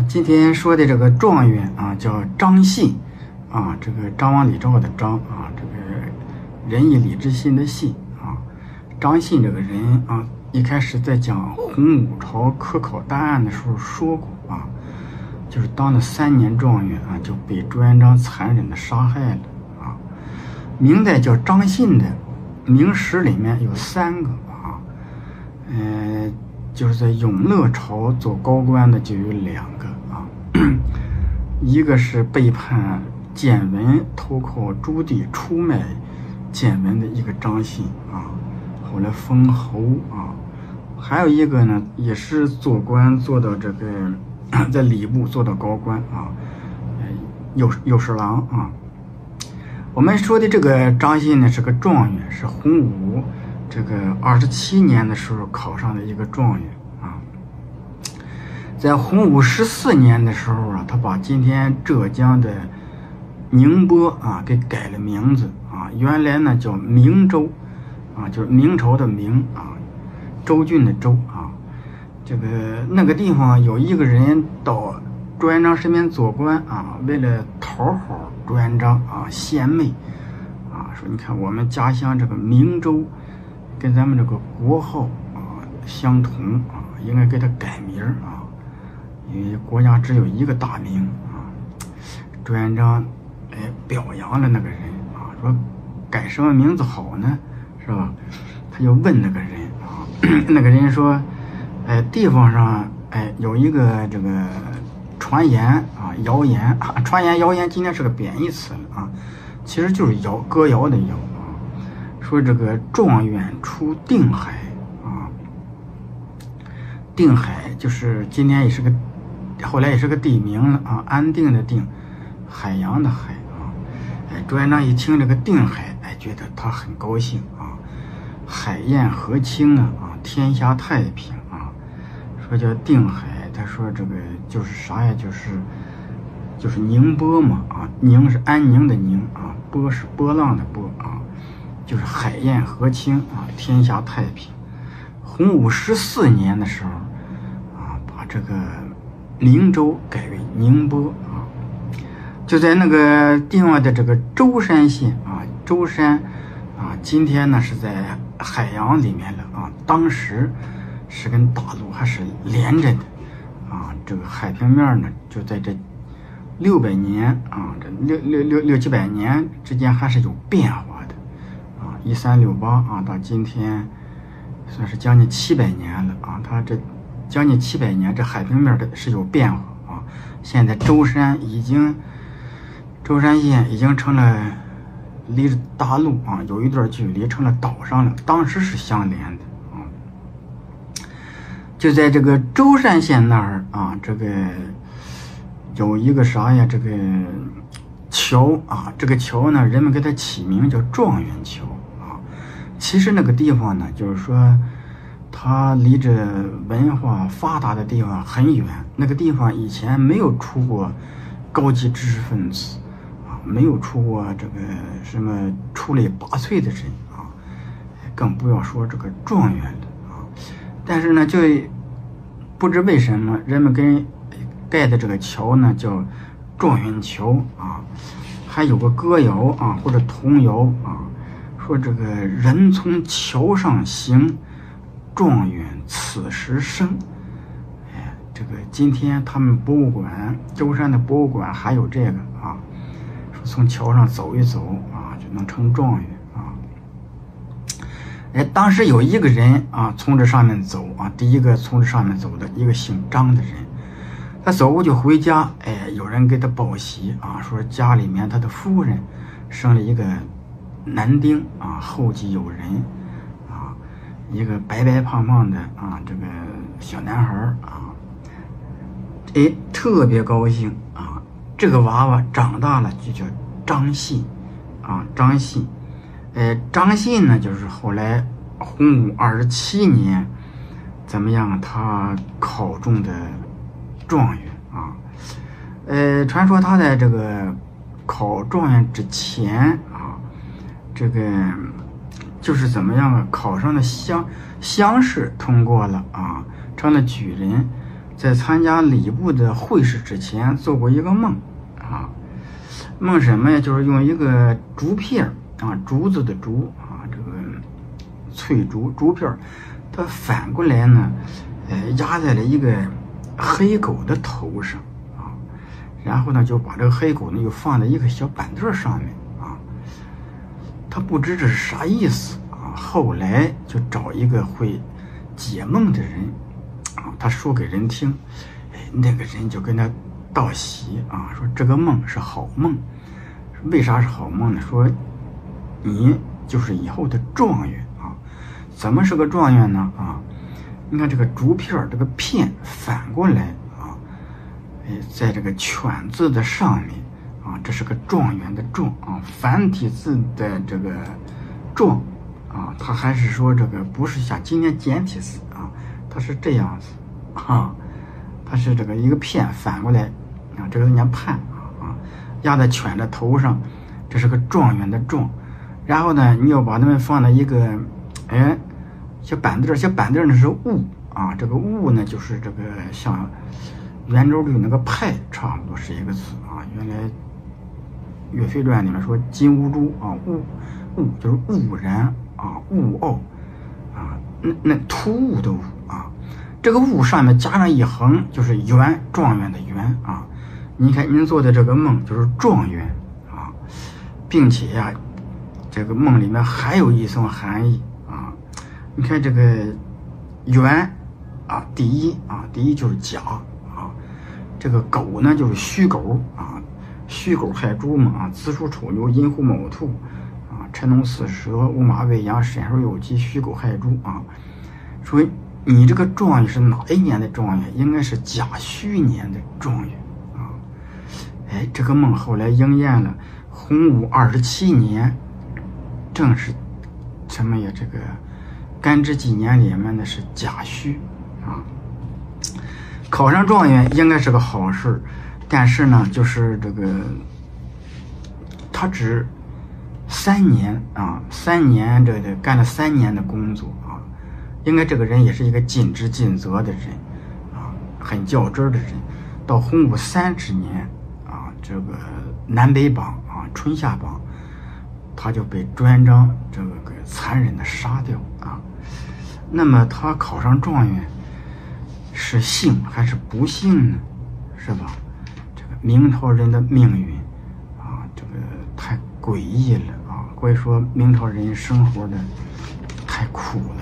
今天说的这个状元啊，叫张信啊，这个张王李赵的张啊，这个仁义礼智信的信啊。张信这个人啊，一开始在讲洪武朝科考档案的时候说过啊，就是当了3年状元啊，就被朱元璋残忍的杀害了啊。明代叫张信的明史里面有3个啊，就是在永乐朝做高官的就有2个啊，一个是背叛建文投靠朱棣出卖建文的一个张信啊，后来封侯啊，还有一个呢也是做官做到这个在礼部做到高官啊，右侍郎啊。我们说的这个张信呢是个状元，是洪武这个27年的时候考上的一个状元啊。在洪武14年的时候啊，他把今天浙江的宁波啊给改了名字啊，原来呢叫明州啊，就是明朝的明啊，州郡的州啊。这个那个地方有一个人到朱元璋身边做官啊，为了讨好朱元璋啊，献媚啊，说你看我们家乡这个明州跟咱们这个国号啊相同啊，应该给他改名啊，因为国家只有一个大明啊。朱元璋表扬了那个人啊，说改什么名字好呢，是吧？他就问那个人啊，那个人说，地方上有一个这个传言啊，谣言啊，传言谣言今天是个贬义词了啊，其实就是歌谣的谣啊，说这个状元出定海啊，定海就是今天也是个，后来也是个地名了啊，安定的定，海洋的海啊。朱元璋一听这个定海，觉得他很高兴啊，海晏河清啊，天下太平啊，说叫定海。他说这个就是啥呀？就是宁波嘛啊，宁是安宁的宁啊，波是波浪的波啊，就是海晏河清啊，天下太平。洪武14年的时候啊，把这个明州改为宁波啊，就在那个地方的这个舟山县啊，舟山啊，今天呢是在海洋里面了啊，当时是跟大陆还是连着的。啊，这个海平面呢，就在这600年啊，这六七百年之间还是有变化的啊。1368啊，到今天算是将近700年了啊。它这将近700年，这海平面的是有变化啊。现在舟山县已经成了离着大陆啊有一段距离，成了岛上了。当时是相连的。就在这个舟山县那儿啊，这个有一个啥呀？这个桥啊，这个桥呢，人们给它起名叫状元桥啊。其实那个地方呢，就是说它离着文化发达的地方很远。那个地方以前没有出过高级知识分子啊，没有出过这个什么出类拔萃的人啊，更不要说这个状元了啊。但是呢，就不知为什么人们跟盖的这个桥呢叫状元桥啊，还有个歌谣啊或者童谣啊，说这个人从桥上行，状元此时生。这个今天他们博物馆，舟山的博物馆还有这个啊，说从桥上走一走啊就能成状元。当时有一个人啊，从这上面走啊，第一个从这上面走的一个姓张的人，他走过去回家，有人给他报喜啊，说家里面他的夫人生了一个男丁啊，后继有人啊，一个白白胖胖的啊，这个小男孩啊，特别高兴啊，这个娃娃长大了就叫张信啊，张信。张信呢，就是后来洪武27年，怎么样？他考中的状元啊。传说他在这个考状元之前啊，这个就是怎么样啊？考上的乡试通过了啊，成了举人， 在参加礼部的会试之前做过一个梦啊，梦什么呀？就是用一个竹片啊，竹子的竹啊，这个翠竹片，它反过来呢，压在了一个黑狗的头上啊，然后呢就把这个黑狗呢又放在一个小板凳上面啊，他不知这是啥意思啊，后来就找一个会解梦的人啊，他说给人听，那个人就跟他道喜啊，说这个梦是好梦，为啥是好梦呢？说你就是以后的状元啊，怎么是个状元呢？啊，你看这个竹片这个片反过来啊，在这个犬字的上面啊，这是个状元的状啊，繁体字的这个状啊，他还是说这个不是像今天简体字啊，它是这样子啊，它是这个一个片反过来啊，这个人家判啊，压在犬的头上，这是个状元的状。然后呢，你要把它们放在一个小板凳呢是物啊，这个物呢就是这个像圆周率那个派差不多是一个字啊。原来《岳飞传》里面说金兀术啊，物就是兀然啊，兀傲啊，那突兀的兀啊，这个兀上面加上一横就是元，状元的元啊。你看您做的这个梦就是状元啊，并且呀，这个梦里面还有一层含义啊。你看这个元啊，第一就是甲啊，这个狗呢就是戌狗啊，戌狗亥猪嘛啊，子鼠丑牛寅虎卯兔啊，辰龙巳蛇午马未羊申猴酉鸡戌狗亥猪啊。所以你这个状元是哪一年的状元？应该是甲戌年的状元啊。这个梦后来应验了，洪武27年，正是什么呀？这个干支纪年里面的是甲戌啊。考上状元应该是个好事，但是呢，就是这个他只3年啊，3年这个干了3年的工作啊，应该这个人也是一个尽职尽责的人啊，很较真的人。到洪武30年啊，这个南北榜啊，春夏榜，他就被朱元璋这个给残忍的杀掉啊。那么他考上状元是幸还是不幸呢？是吧？这个明朝人的命运啊，这个太诡异了啊！可以说明朝人生活的太苦了。